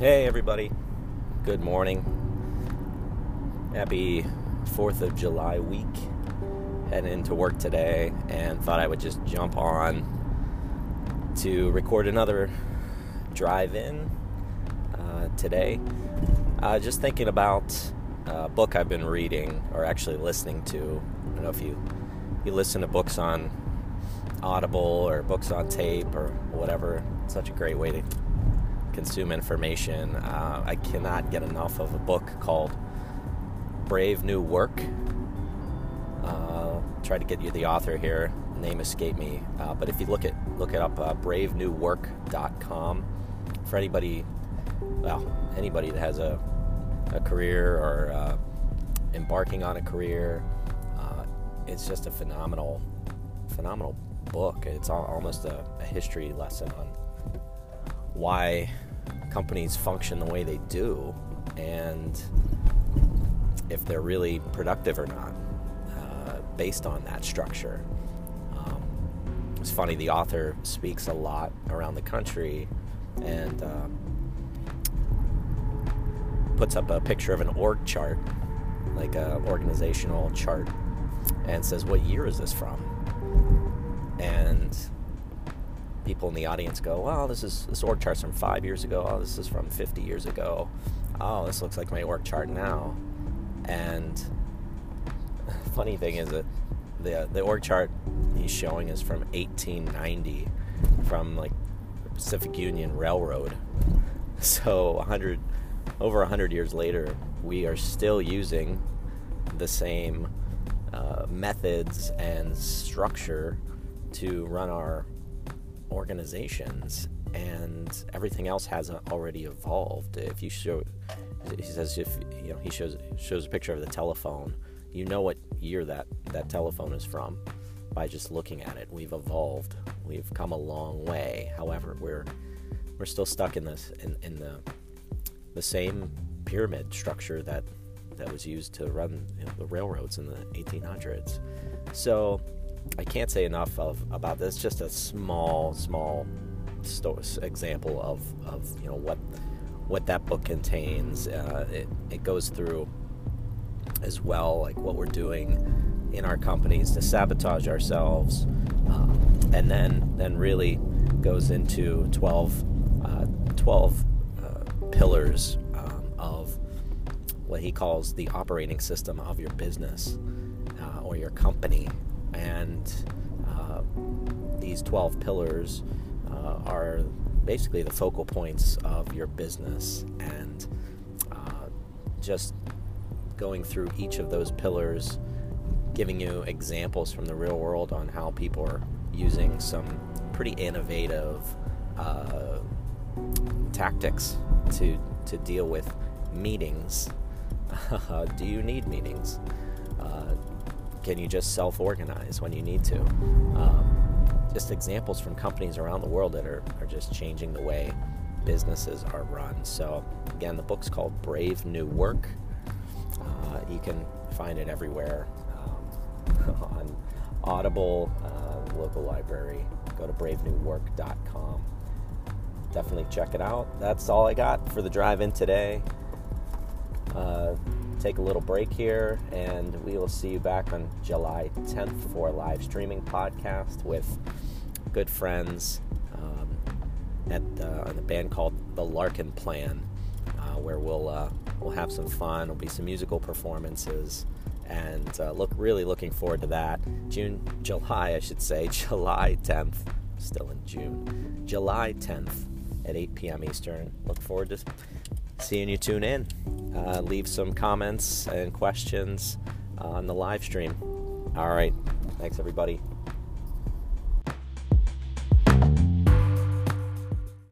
Hey everybody, good morning. Happy 4th of July week. Heading into work today and thought I would just jump on to record another drive-in today. Just thinking about a book I've been reading, or actually listening to. I don't know if you listen to books on Audible or books on tape or whatever. It's such a great way to consume information. I cannot get enough of a book called Brave New Work. Try to get you the author here. Name escaped me. But if you look it up, bravenewwork.com. For anybody that has a career or embarking on a career, it's just a phenomenal book. It's almost a history lesson on why companies function the way they do and if they're really productive or not, based on that structure. It's funny, the author speaks a lot around the country and puts up a picture of an org chart, like a organizational chart, and says, what year is this from? And people in the audience go, well, this org chart's from 5 years ago. Oh, this is from 50 years ago. Oh, this looks like my org chart now. And the funny thing is that the org chart he's showing is from 1890, from like the Pacific Union Railroad. So over 100 years later, we are still using the same methods and structure to run our organizations, and everything else has already evolved. He shows a picture of the telephone. You know what year that telephone is from by just looking at it. We've evolved. We've come a long way. However, we're still stuck in the same pyramid structure that was used to run the railroads in the 1800s. So I can't say enough about this. Just a small example of what that book contains. It goes through as well, like what we're doing in our companies to sabotage ourselves, and then really goes into 12 pillars of what he calls the operating system of your business or your company. And these 12 pillars are basically the focal points of your business, and just going through each of those pillars, giving you examples from the real world on how people are using some pretty innovative tactics to deal with meetings. Do you need meetings? Can you just self-organize when you need to? Just examples from companies around the world that are just changing the way businesses are run. So again, the book's called Brave New Work. You can find it everywhere, on Audible, local library. Go to bravenewwork.com. Definitely check it out. That's all I got for the drive-in today. Take a little break here, and we will see you back on July 10th for a live streaming podcast with good friends on the band called The Larkin Plan, where we'll have some fun. There'll be some musical performances, and really looking forward to that. July 10th, still in June, July 10th at 8 p.m. Eastern. Look forward to seeing you tune in. Leave some comments and questions on the live stream. All right. Thanks, everybody.